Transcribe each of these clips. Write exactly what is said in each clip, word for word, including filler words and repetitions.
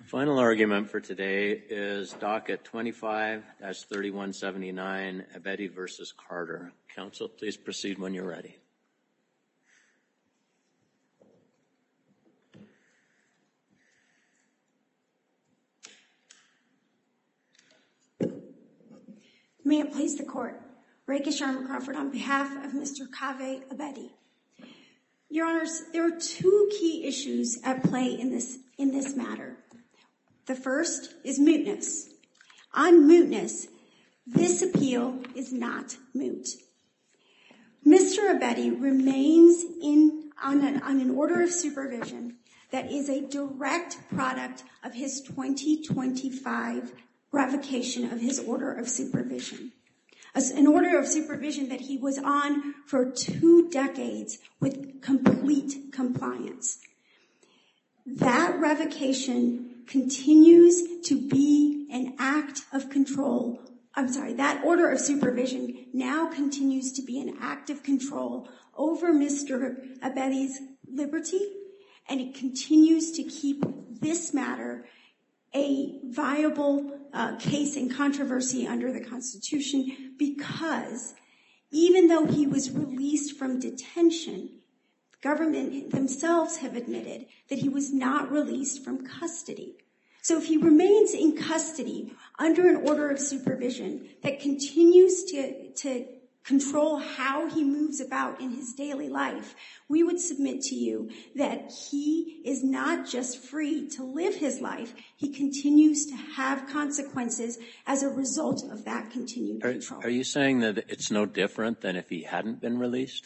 Final argument for today is docket twenty-five dash thirty-one seventy-nine, Abedi versus Carter. Counsel, please proceed when you're ready. May it please the court. Rekha Sharma Crawford on behalf of Mister Kaveh Abedi. Your Honors, there are two key issues at play in this, in this matter. The first is mootness. On mootness, this appeal is not moot. Mister Abedi remains in, on, an, on an order of supervision that is a direct product of his twenty twenty-five revocation of his order of supervision. As an order of supervision that he was on for two decades with complete compliance. That revocation continues to be an act of control. I'm sorry, that order of supervision now continues to be an act of control over Mister Abedi's liberty, and it continues to keep this matter a viable uh, case in controversy under the Constitution, because even though he was released from detention, the government themselves have admitted that he was not released from custody. So if he remains in custody under an order of supervision that continues to, to control how he moves about in his daily life, we would submit to you that he is not just free to live his life, he continues to have consequences as a result of that continued are, control. Are you saying that it's no different than if he hadn't been released?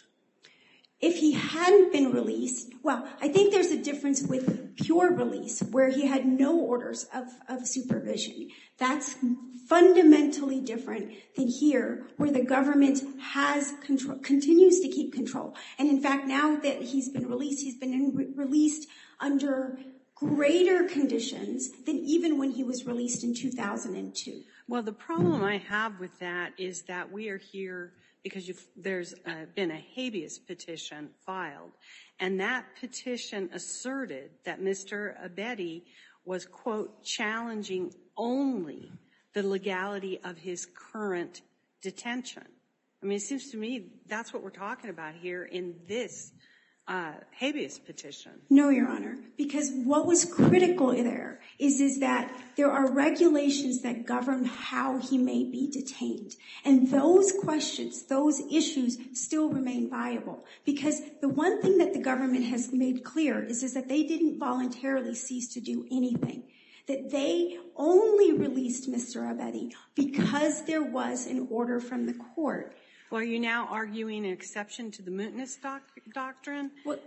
If he hadn't been released, well, I think there's a difference with pure release, where he had no orders of, of supervision. That's fundamentally different than here, where the government has control, continues to keep control. And in fact, now that he's been released, he's been in, re- released under greater conditions than even when he was released in two thousand two. Well, the problem I have with that is that we are here because you've, there's uh, been a habeas petition filed, and that petition asserted that Mister Abedi was, quote, challenging only the legality of his current detention. I mean, it seems to me that's what we're talking about here in this uh, habeas petition. No, Your Honor, because what was critical there is, is that there are regulations that govern how he may be detained. And those questions, those issues still remain viable, because the one thing that the government has made clear is, is that they didn't voluntarily cease to do anything. That they only released Mister Abedi because there was an order from the court. Well, are you now arguing an exception to the mootness doc- doctrine Well,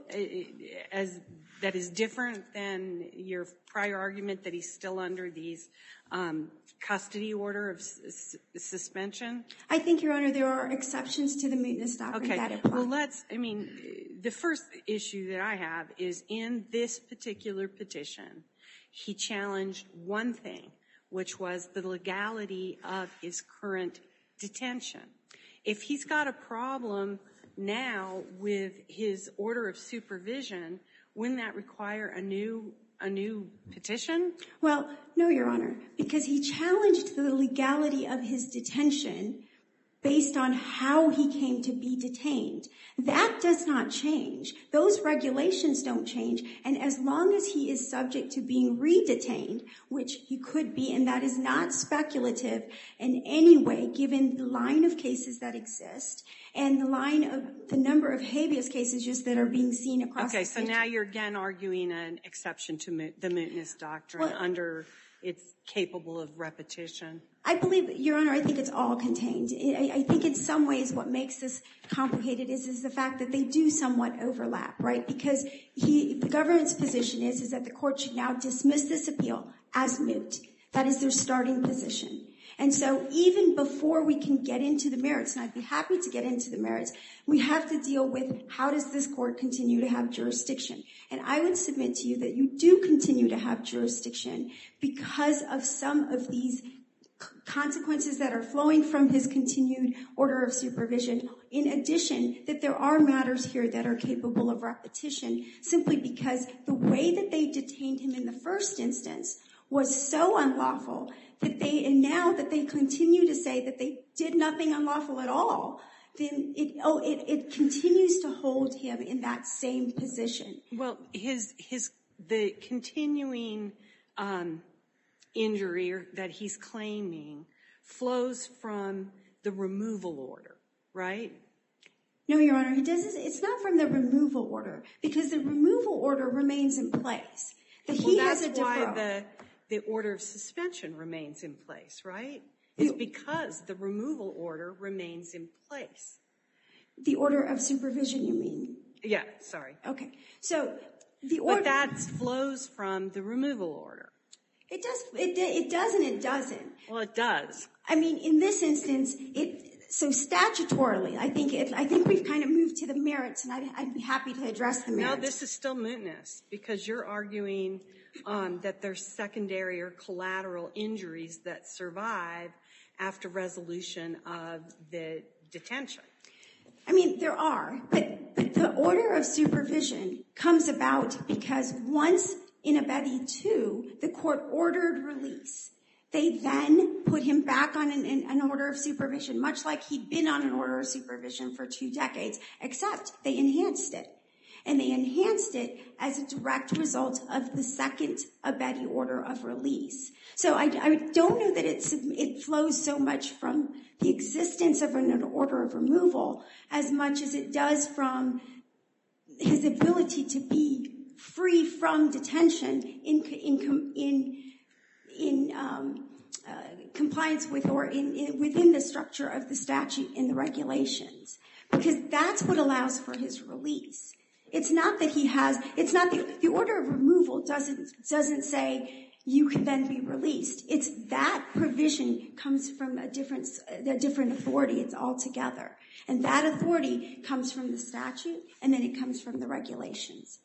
as that is different than your prior argument that he's still under these um, custody order of s- suspension? I think, Your Honor, there are exceptions to the mootness doctrine okay. that apply. Well, let's, I mean, the first issue that I have is in this particular petition, he challenged one thing, which was the legality of his current detention. If he's got a problem now with his order of supervision, wouldn't that require a new a new petition? Well, no, Your Honor, because he challenged the legality of his detention based on how he came to be detained. That does not change. Those regulations don't change. And as long as he is subject to being re-detained, which he could be, and that is not speculative in any way, given the line of cases that exist and the line of the number of habeas cases just that are being seen across okay, the so country. now you're again arguing an exception to moot, the mootness doctrine Well, under it's capable of repetition. I believe, Your Honor, I think it's all contained. I, I think in some ways what makes this complicated is, is the fact that they do somewhat overlap, right? Because he, the government's position is, is that the court should now dismiss this appeal as moot. That is their starting position. And so even before we can get into the merits, and I'd be happy to get into the merits, we have to deal with how does this court continue to have jurisdiction. And I would submit to you that you do continue to have jurisdiction because of some of these consequences that are flowing from his continued order of supervision. In addition, that there are matters here that are capable of repetition simply because the way that they detained him in the first instance was so unlawful that they, and now that they continue to say that they did nothing unlawful at all, then it, oh, it, it continues to hold him in that same position. Well, his, his, the continuing, um, injury that he's claiming flows from the removal order, right? No, Your Honor, it doesn't, it's not from the removal order, because the removal order remains in place. That he well, has a that's why deferral. the, the order of suspension remains in place, right? It's because the removal order remains in place. The order of supervision, you mean? Yeah, sorry. Okay. So the order. But that flows from the removal order. It does, it, it does and it doesn't. Well, it does. I mean, in this instance, it, so statutorily, I think it, I think we've kind of moved to the merits, and I'd, I'd be happy to address the merits. No, this is still mootness, because you're arguing um, that there's secondary or collateral injuries that survive after resolution of the detention. I mean, there are, but, but the order of supervision comes about because once in Abedi two, the court ordered release. They then put him back on an, an order of supervision, much like he'd been on an order of supervision for two decades, except they enhanced it. And they enhanced it as a direct result of the second Abedi order of release. So I, I don't know that it's, it flows so much from the existence of an order of removal as much as it does from his ability to be free from detention in in in in um, uh, compliance with or in, in within the structure of the statute and the regulations, because that's what allows for his release. It's not that he has. It's not the the order of removal doesn't doesn't say you can then be released. It's that provision comes from a different a different authority. It's all together, and that authority comes from the statute, and then it comes from the regulations.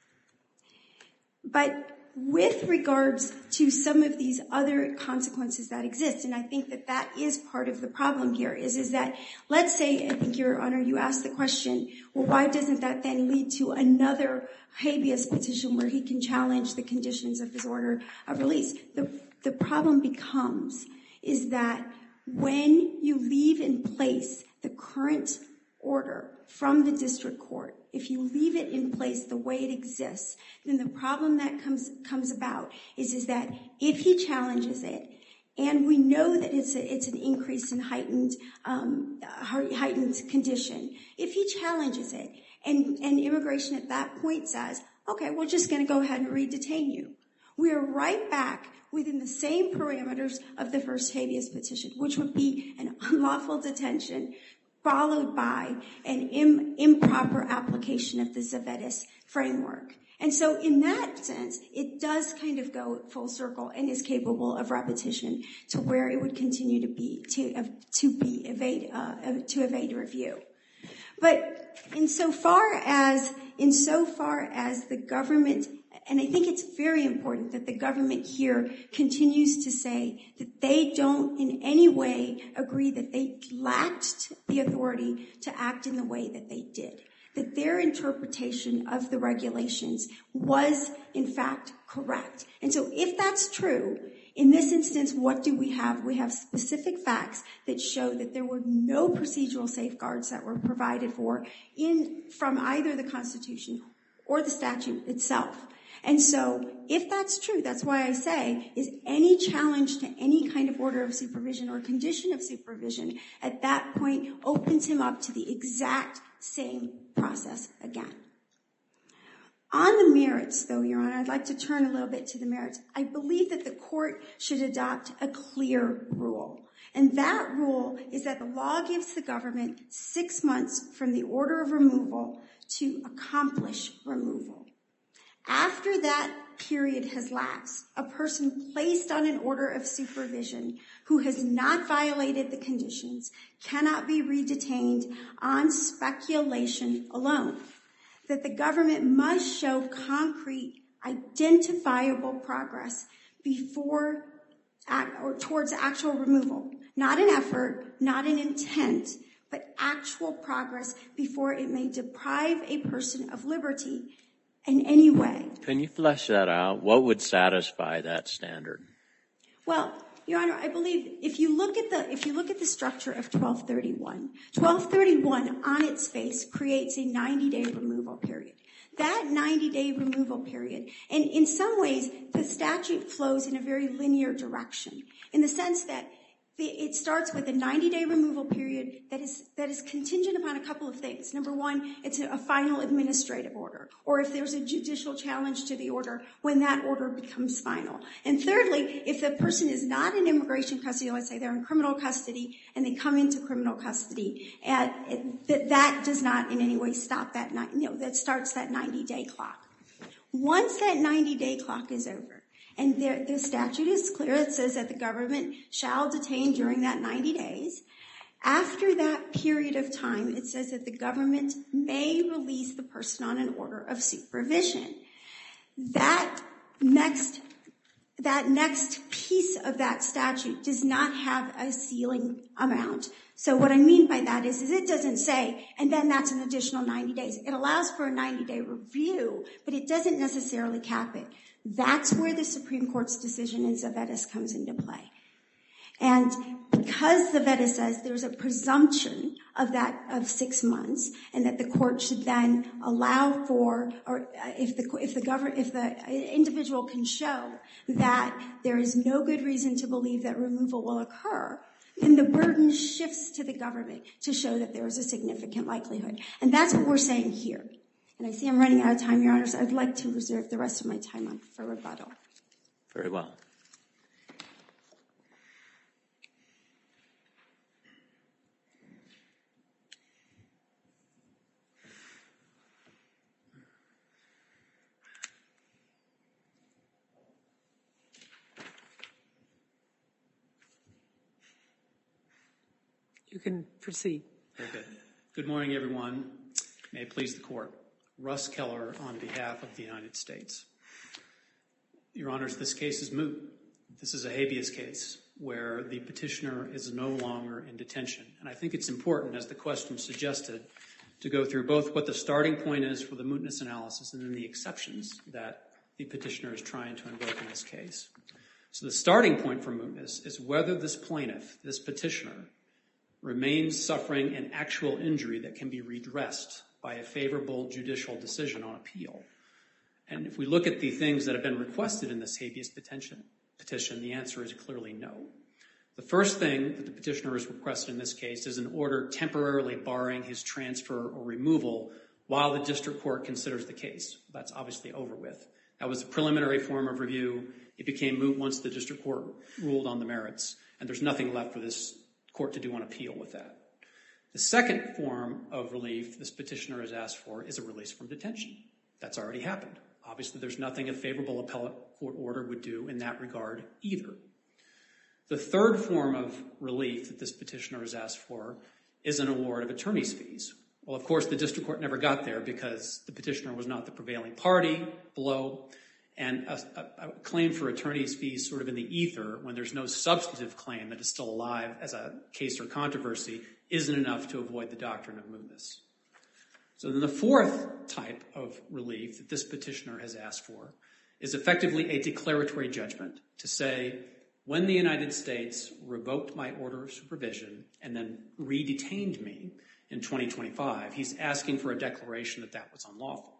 But with regards to some of these other consequences that exist, and I think that that is part of the problem here, is, is that, let's say, I think, Your Honor, you asked the question, well, why doesn't that then lead to another habeas petition where he can challenge the conditions of his order of release? The, the problem becomes is that when you leave in place the current order from the district court, if you leave it in place the way it exists, then the problem that comes comes about is, is that if he challenges it, and we know that it's a, it's an increase in heightened um, heightened condition, if he challenges it, and, and immigration at that point says, okay, we're just going to go ahead and re-detain you, we are right back within the same parameters of the first habeas petition, which would be an unlawful detention followed by an im- improper application of the Zavetis framework. And so in that sense, it does kind of go full circle and is capable of repetition to where it would continue to be, to, uh, to be evade, uh, to evade review. But insofar as, insofar as the government, and I think it's very important that the government here continues to say that they don't in any way agree that they lacked the authority to act in the way that they did, that their interpretation of the regulations was, in fact, correct. And so if that's true, in this instance, what do we have? We have specific facts that show that there were no procedural safeguards that were provided for in from either the Constitution or the statute itself. And so if that's true, that's why I say is any challenge to any kind of order of supervision or condition of supervision at that point opens him up to the exact same process again. On the merits, though, Your Honor, I'd like to turn a little bit to the merits. I believe that the court should adopt a clear rule. And that rule is that the law gives the government six months from the order of removal to accomplish removal. After that period has lapsed, a person placed on an order of supervision who has not violated the conditions cannot be redetained on speculation alone. That the government must show concrete, identifiable progress before or towards actual removal. Not an effort, not an intent, but actual progress before it may deprive a person of liberty in any way. Can you flesh that out? What would satisfy that standard? Well, Your Honor, I believe if you look at the if you look at the structure of twelve thirty-one, twelve thirty-one on its face creates a ninety-day removal period. That ninety-day removal period, and in some ways, the statute flows in a very linear direction, in the sense that the, it starts with a ninety-day removal period that is that is contingent upon a couple of things. Number one, it's a, a final administrative order, or if there's a judicial challenge to the order, when that order becomes final. And thirdly, if the person is not in immigration custody, let's say they're in criminal custody, and they come into criminal custody, and it, that, that does not in any way stop that, you know, that starts that ninety-day clock. Once that ninety-day clock is over, and the, the statute is clear, it says that the government shall detain during that ninety days. After that period of time, it says that the government may release the person on an order of supervision. That next, that next piece of that statute does not have a ceiling amount. So what I mean by that is, is it doesn't say, and then that's an additional ninety days. It allows for a ninety-day review, but it doesn't necessarily cap it. That's where the Supreme Court's decision in Zavetas comes into play. And because Zavetas says there's a presumption of that, of six months, and that the court should then allow for, or if the, if the government, if the individual can show that there is no good reason to believe that removal will occur, then the burden shifts to the government to show that there is a significant likelihood. And that's what we're saying here. And I see I'm running out of time, Your Honors. I'd like to reserve the rest of my time on, for rebuttal. Very well. You can proceed. Very good. Good morning, everyone. May it please the Court. Russ Keller on behalf of the United States. Your Honors, this case is moot. This is a habeas case where the petitioner is no longer in detention. And I think it's important, as the question suggested, to go through both what the starting point is for the mootness analysis and then the exceptions that the petitioner is trying to invoke in this case. So the starting point for mootness is whether this plaintiff, this petitioner, remains suffering an actual injury that can be redressed by a favorable judicial decision on appeal. And if we look at the things that have been requested in this habeas petition, petition, the answer is clearly no. The first thing that the petitioner has requested in this case is an order temporarily barring his transfer or removal while the district court considers the case. That's obviously over with. That was a preliminary form of review. It became moot once the district court ruled on the merits, and there's nothing left for this court to do on appeal with that. The second form of relief this petitioner has asked for is a release from detention. That's already happened. Obviously, there's nothing a favorable appellate court order would do in that regard either. The third form of relief that this petitioner has asked for is an award of attorney's fees. Well, of course, the district court never got there because the petitioner was not the prevailing party below, and a, a, a claim for attorney's fees sort of in the ether when there's no substantive claim that is still alive as a case or controversy isn't enough to avoid the doctrine of mootness. So then the fourth type of relief that this petitioner has asked for is effectively a declaratory judgment to say, when the United States revoked my order of supervision and then re-detained me in twenty twenty-five, he's asking for a declaration that that was unlawful.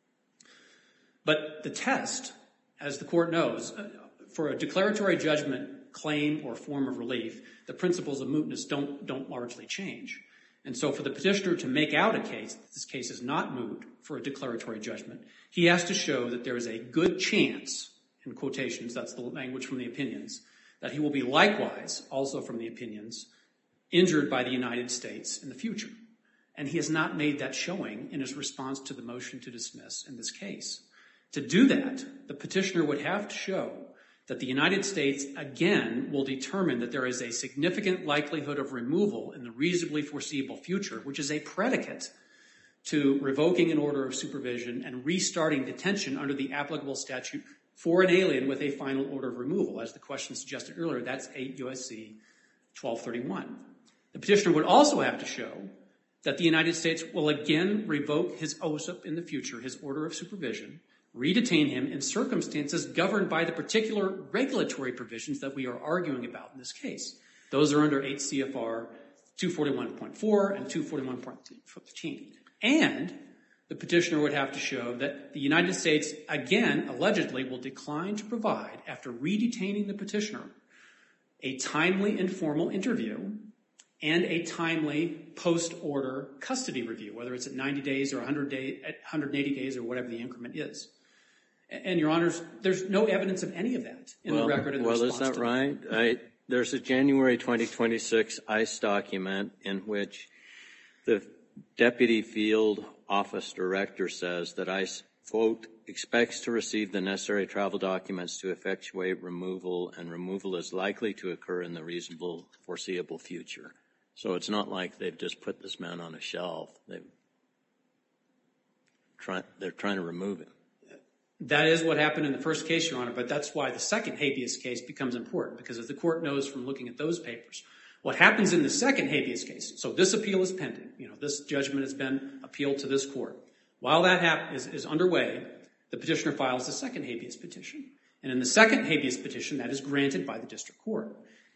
But the test, as the court knows, for a declaratory judgment claim or form of relief, the principles of mootness don't, don't largely change. And so for the petitioner to make out a case that this case is not moot for a declaratory judgment, he has to show that there is a good chance, in quotations, that's the language from the opinions, that he will be likewise, also from the opinions, injured by the United States in the future. And he has not made that showing in his response to the motion to dismiss in this case. To do that, the petitioner would have to show that the United States, again, will determine that there is a significant likelihood of removal in the reasonably foreseeable future, which is a predicate to revoking an order of supervision and restarting detention under the applicable statute for an alien with a final order of removal. As the question suggested earlier, that's eight U S C twelve thirty-one. The petitioner would also have to show that the United States will again revoke his O S U P in the future, his order of supervision, redetain him in circumstances governed by the particular regulatory provisions that we are arguing about in this case. Those are under eight C F R two forty-one point four and two forty-one point fifteen. And the petitioner would have to show that the United States, again, allegedly will decline to provide, after redetaining the petitioner, a timely informal interview and a timely post-order custody review, whether it's at ninety days or one hundred day, at one hundred eighty days or whatever the increment is. And, Your Honors, there's no evidence of any of that in well, the record. In the well, response is that to right? I, there's a January twenty twenty-six ICE document in which the Deputy Field Office Director says that ICE, quote, expects to receive the necessary travel documents to effectuate removal, and removal is likely to occur in the reasonable foreseeable future. So it's not like they've just put this man on a shelf. They've try, they're trying to remove him. That is what happened in the first case, Your Honor, but that's why the second habeas case becomes important, because as the court knows from looking at those papers, what happens in the second habeas case, so this appeal is pending, you know, this judgment has been appealed to this court. While that hap- is, is underway, the petitioner files the second habeas petition. And in the second habeas petition, that is granted by the district court.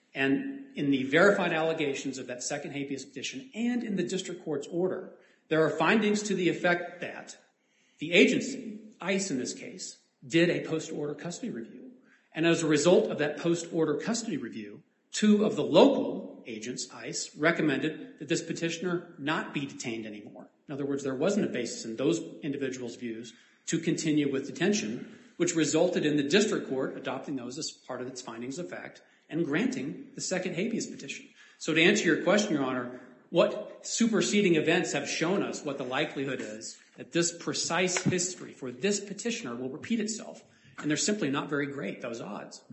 And in the verified allegations of that second habeas petition and in the district court's order, there are findings to the effect that the agency, ICE in this case, did a post-order custody review. And as a result of that post-order custody review, two of the local agents, ICE, recommended that this petitioner not be detained anymore. In other words, there wasn't a basis in those individuals' views to continue with detention, which resulted in the district court adopting those as part of its findings of fact and granting the second habeas petition. So to answer your question, Your Honor, what superseding events have shown us what the likelihood is that this precise history for this petitioner will repeat itself? And they're simply not very great, those odds.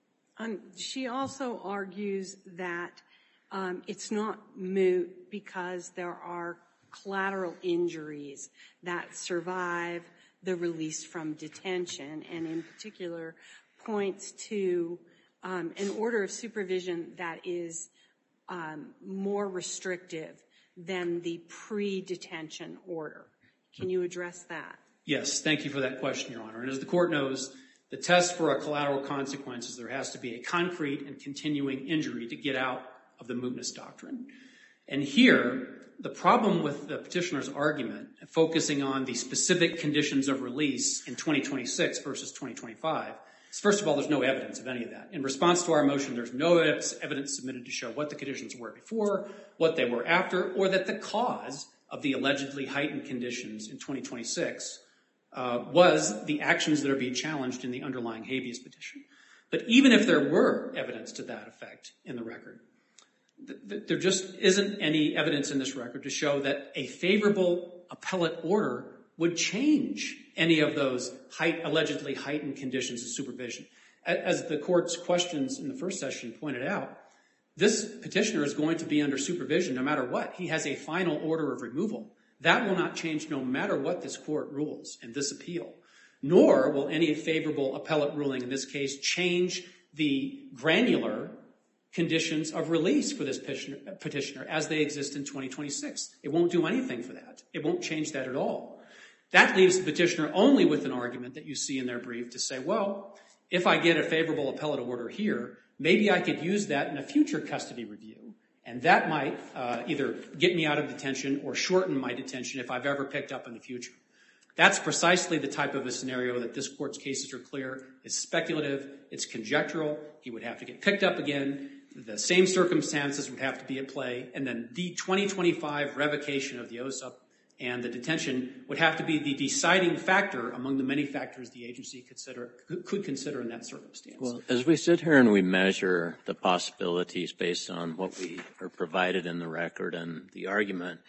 Um, she also argues that um, it's not moot because there are collateral injuries that survive the release from detention, and in particular points to um, an order of supervision that is um, more restrictive than the pre-detention order. Can you address that? Yes, thank you for that question, Your Honor. And as the court knows, the test for a collateral consequence is there has to be a concrete and continuing injury to get out of the mootness doctrine. And here, the problem with the petitioner's argument, focusing on the specific conditions of release in twenty twenty-six versus twenty twenty-five, is first of all, there's no evidence of any of that. In response to our motion, there's no evidence submitted to show what the conditions were before, what they were after, or that the cause of the allegedly heightened conditions in twenty twenty-six uh, was the actions that are being challenged in the underlying habeas petition. But even if there were evidence to that effect in the record, th- th- there just isn't any evidence in this record to show that a favorable appellate order would change any of those height, allegedly heightened conditions of supervision. As the court's questions in the first session pointed out, this petitioner is going to be under supervision no matter what. He has a final order of removal. That will not change no matter what this court rules in this appeal. Nor will any favorable appellate ruling in this case change the granular conditions of release for this petitioner, petitioner as they exist in twenty twenty-six. It won't do anything for that. It won't change that at all. That leaves the petitioner only with an argument that you see in their brief to say, well, if I get a favorable appellate order here, maybe I could use that in a future custody review, and that might uh, either get me out of detention or shorten my detention if I've ever picked up in the future. That's precisely the type of a scenario that this court's cases are clear. It's speculative. It's conjectural. He would have to get picked up again. The same circumstances would have to be at play, and then the twenty twenty-five revocation of the O S U P and the detention would have to be the deciding factor among the many factors the agency consider, could consider in that circumstance. Well, as we sit here and we measure the possibilities based on what we are provided in the record and the argument,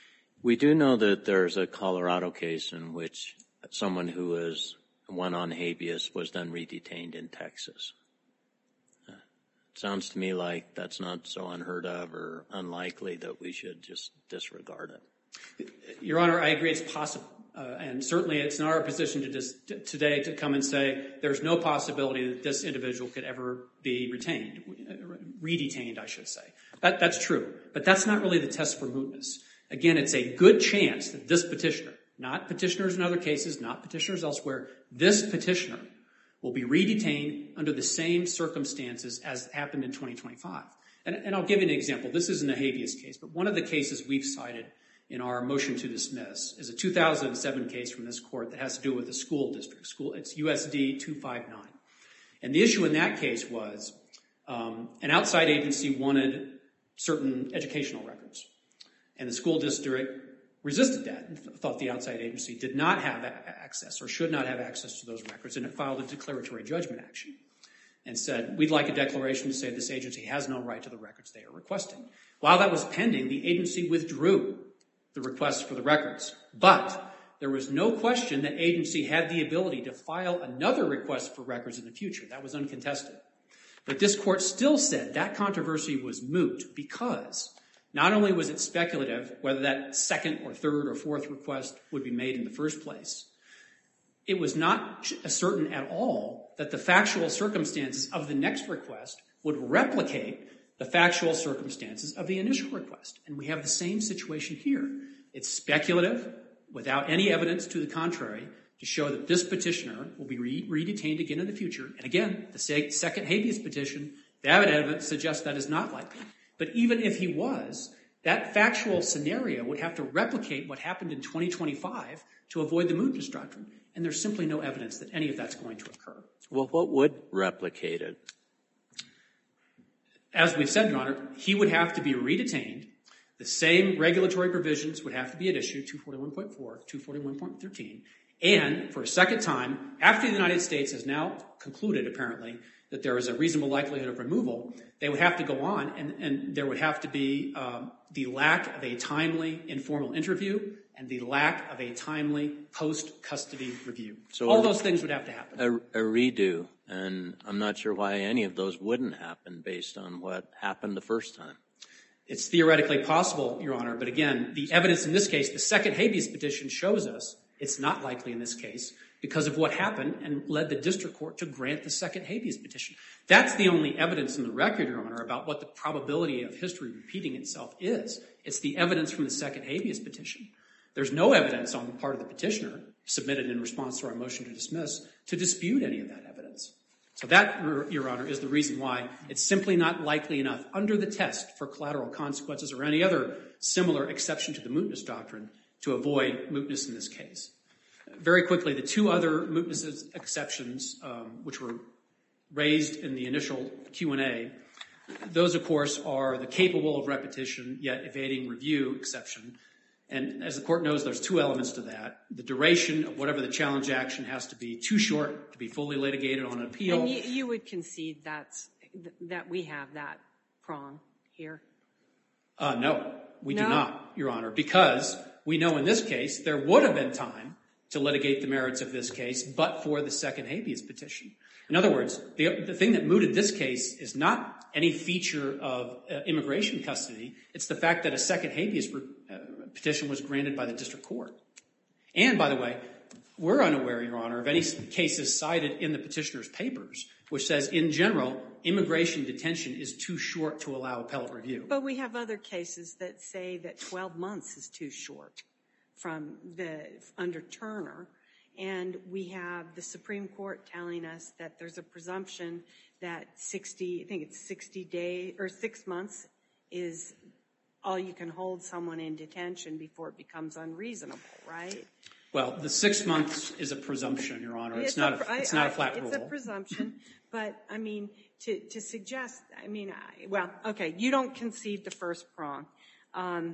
we do know that there's a Colorado case in which someone who was one on habeas was then redetained in Texas. Uh, it sounds to me like that's not so unheard of or unlikely that we should just disregard it. Your Honor, I agree it's possible. Uh, and certainly it's not our position to just t- today to come and say there's no possibility that this individual could ever be retained, uh, redetained, I should say. That, that's true. But that's not really the test for mootness. Again, it's a good chance that this petitioner, not petitioners in other cases, not petitioners elsewhere, this petitioner will be re-detained under the same circumstances as happened in twenty twenty-five. And, and I'll give you an example. This isn't a habeas case, but one of the cases we've cited in our motion to dismiss is a two thousand seven case from this court that has to do with a school district. School, it's U S D two fifty-nine. And the issue in that case was um, an outside agency wanted certain educational records. And the school district resisted that and thought the outside agency did not have a- access or should not have access to those records, and it filed a declaratory judgment action and said, we'd like a declaration to say this agency has no right to the records they are requesting. While that was pending, the agency withdrew the request for the records. But there was no question that agency had the ability to file another request for records in the future. That was uncontested. But this court still said that controversy was moot because not only was it speculative whether that second or third or fourth request would be made in the first place, it was not certain at all that the factual circumstances of the next request would replicate the factual circumstances of the initial request. And we have the same situation here. It's speculative, without any evidence to the contrary, to show that this petitioner will be re- re-detained again in the future. And again, the second habeas petition, that evidence suggests that is not likely. But even if he was, that factual scenario would have to replicate what happened in twenty twenty-five to avoid the mootness doctrine. And there's simply no evidence that any of that's going to occur. Well, what would replicate it? As we've said, Your Honor, he would have to be re-detained. The same regulatory provisions would have to be at issue, two forty-one point four, two forty-one point thirteen. And for a second time, after the United States has now concluded, apparently, that there is a reasonable likelihood of removal, they would have to go on, and, and there would have to be um, the lack of a timely informal interview and the lack of a timely post-custody review. So all a, those things would have to happen. A, a redo, and I'm not sure why any of those wouldn't happen based on what happened the first time. It's theoretically possible, Your Honor, but again, the evidence in this case, the second habeas petition shows us it's not likely in this case because of what happened and led the district court to grant the second habeas petition. That's the only evidence in the record, Your Honor, about what the probability of history repeating itself is. It's the evidence from the second habeas petition. There's no evidence on the part of the petitioner submitted in response to our motion to dismiss to dispute any of that evidence. So that, Your Honor, is the reason why it's simply not likely enough under the test for collateral consequences or any other similar exception to the mootness doctrine to avoid mootness in this case. Very quickly, the two other mootness exceptions, um, which were raised in the initial Q and A, those, of course, are the capable of repetition yet evading review exception. And as the court knows, there's two elements to that. The duration of whatever the challenge action has to be too short to be fully litigated on an appeal. And you, you would concede that's, that we have that prong here? Uh, no, we no? do not, Your Honor, because we know in this case there would have been time to litigate the merits of this case but for the second habeas petition. In other words, the, the thing that mooted this case is not any feature of uh, immigration custody. It's the fact that a second habeas uh, petition was granted by the district court. And, by the way, we're unaware, Your Honor, of any cases cited in the petitioner's papers which says, in general, immigration detention is too short to allow appellate review. But we have other cases that say that twelve months is too short from the under Turner. And we have the Supreme Court telling us that there's a presumption that sixty, I think it's sixty days or six months is all you can hold someone in detention before it becomes unreasonable, right? Well, the six months is a presumption, Your Honor. It's, it's not a, a, it's not a flat it's rule. It's a presumption, but I mean to to suggest. I mean, I, well, okay, you don't concede the first prong. Um,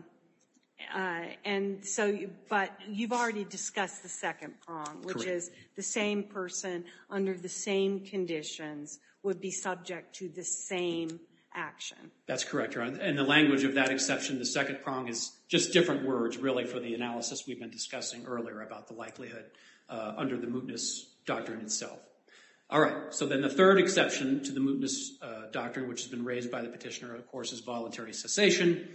Uh, and so, you, but you've already discussed the second prong, which Correct. is the same person under the same conditions would be subject to the same action. That's correct, Your Honor. And the language of that exception, the second prong, is just different words, really, for the analysis we've been discussing earlier about the likelihood uh, under the mootness doctrine itself. All right. So then the third exception to the mootness uh, doctrine, which has been raised by the petitioner, of course, is voluntary cessation.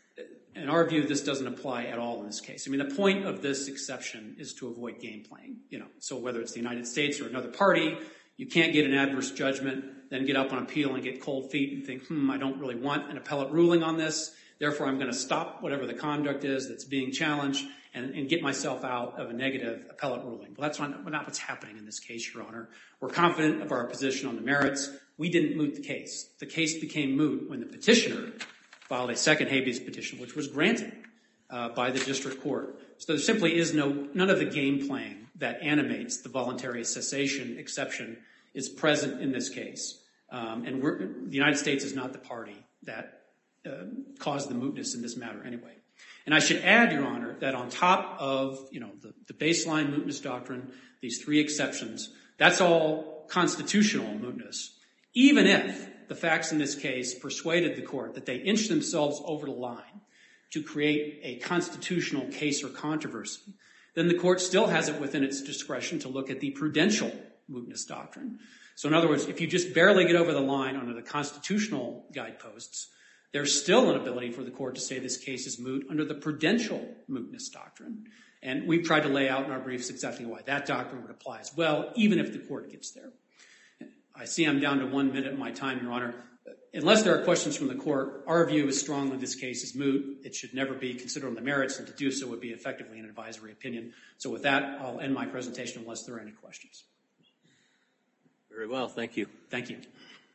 In our view, this doesn't apply at all in this case. I mean, the point of this exception is to avoid game playing. You know, so whether it's the United States or another party, you can't get an adverse judgment, then get up on appeal and get cold feet and think, hmm, I don't really want an appellate ruling on this. Therefore, I'm going to stop whatever the conduct is that's being challenged and, and get myself out of a negative appellate ruling. Well, that's not, not what's happening in this case, Your Honor. We're confident of our position on the merits. We didn't moot the case. The case became moot when the petitioner filed a second habeas petition, which was granted uh, by the district court. So there simply is no, none of the game playing that animates the voluntary cessation exception is present in this case. Um, and we're, the United States is not the party that uh, caused the mootness in this matter anyway. And I should add, Your Honor, that on top of, you know, the, the baseline mootness doctrine, these three exceptions, that's all constitutional mootness. Even if the facts in this case persuaded the court that they inched themselves over the line to create a constitutional case or controversy, then the court still has it within its discretion to look at the prudential mootness doctrine. So in other words, if you just barely get over the line under the constitutional guideposts, there's still an ability for the court to say this case is moot under the prudential mootness doctrine. And we've tried to lay out in our briefs exactly why that doctrine would apply as well, even if the court gets there. I see I'm down to one minute of my time, Your Honor. Unless there are questions from the court, our view is strongly this case is moot. It should never be considered on the merits, and to do so would be effectively an advisory opinion. So with that, I'll end my presentation unless there are any questions. Very well. Thank you. Thank you.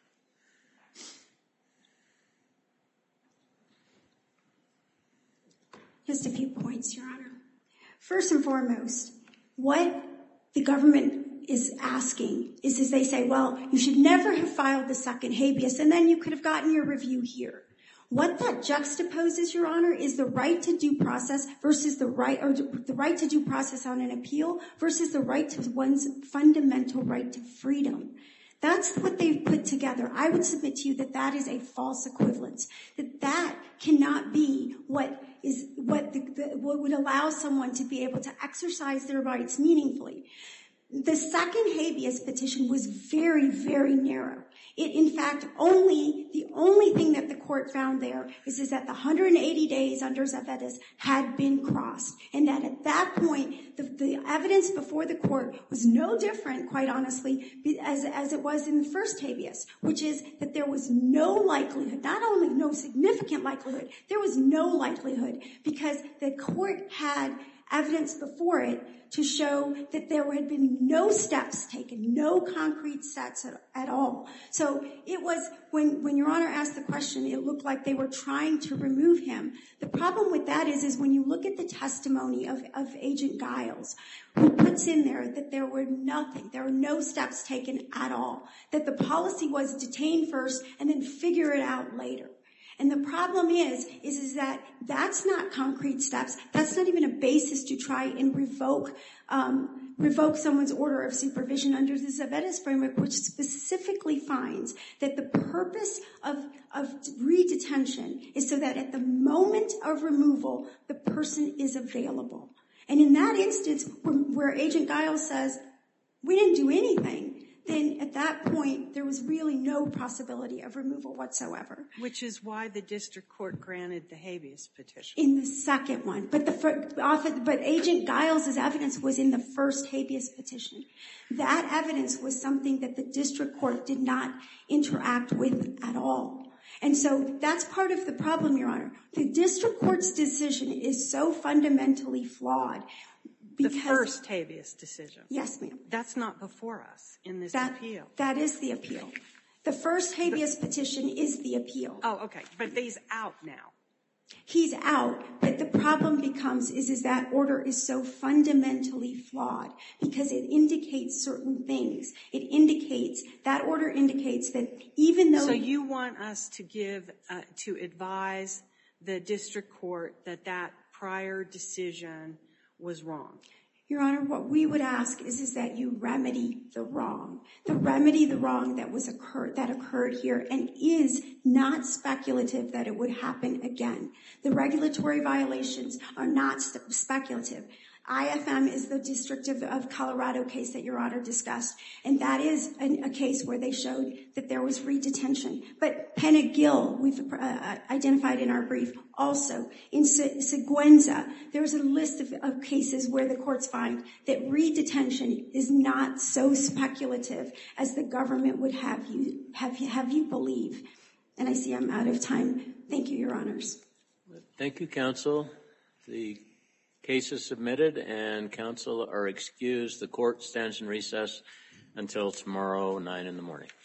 Just a few points, Your Honor. First and foremost, what the government is asking is, is they say, well, you should never have filed the second habeas, and then you could have gotten your review here. What that juxtaposes, Your Honor, is the right to due process versus the right, or the right to due process on an appeal versus the right to one's fundamental right to freedom. That's what they've put together. I would submit to you that that is a false equivalence, that that cannot be what is what, the, the, what would allow someone to be able to exercise their rights meaningfully. The second habeas petition was very, very narrow. It, in fact, only, the only thing that the court found there is, is that the one hundred eighty days under Zavedas had been crossed. And that at that point, the, the evidence before the court was no different, quite honestly, as, as it was in the first habeas, which is that there was no likelihood, not only no significant likelihood, there was no likelihood because the court had evidence before it to show that there had been no steps taken, no concrete steps at, at all. So it was, when, when Your Honor asked the question, it looked like they were trying to remove him. The problem with that is, is when you look at the testimony of, of Agent Giles, who puts in there that there were nothing, there were no steps taken at all, that the policy was detain first and then figure it out later. And the problem is, is, is that that's not concrete steps. That's not even a basis to try and revoke, um, revoke someone's order of supervision under the Zavedas framework, which specifically finds that the purpose of, of redetention is so that at the moment of removal, the person is available. And in that instance, where, where Agent Giles says, we didn't do anything, then at that point, there was really no possibility of removal whatsoever. Which is why the district court granted the habeas petition. In the second one. But the but Agent Giles' evidence was in the first habeas petition. That evidence was something that the district court did not interact with at all. And so that's part of the problem, Your Honor. The district court's decision is so fundamentally flawed. The first habeas decision. Yes, ma'am. That's not before us in this that, appeal. That is the appeal. The first habeas the, petition is the appeal. Oh, okay. But he's out now. He's out, but the problem becomes is, is that order is so fundamentally flawed because it indicates certain things. It indicates, that order indicates that even though... So you want us to give, uh, to advise the district court that that prior decision was wrong? Your Honor, what we would ask is, is that you remedy the wrong. The remedy the wrong that was occurred, that occurred here and is not speculative that it would happen again. The regulatory violations are not speculative. I F M is the District of, of Colorado case that Your Honor discussed, and that is a, a case where they showed that there was redetention. But Penegill, we've uh, identified in our brief, also. In Seguenza, there's a list of, of cases where the courts find that redetention is not so speculative as the government would have you, have, have you believe. And I see I'm out of time. Thank you, Your Honors. Thank you, counsel. The case is submitted and counsel are excused. The court stands in recess until tomorrow, nine in the morning.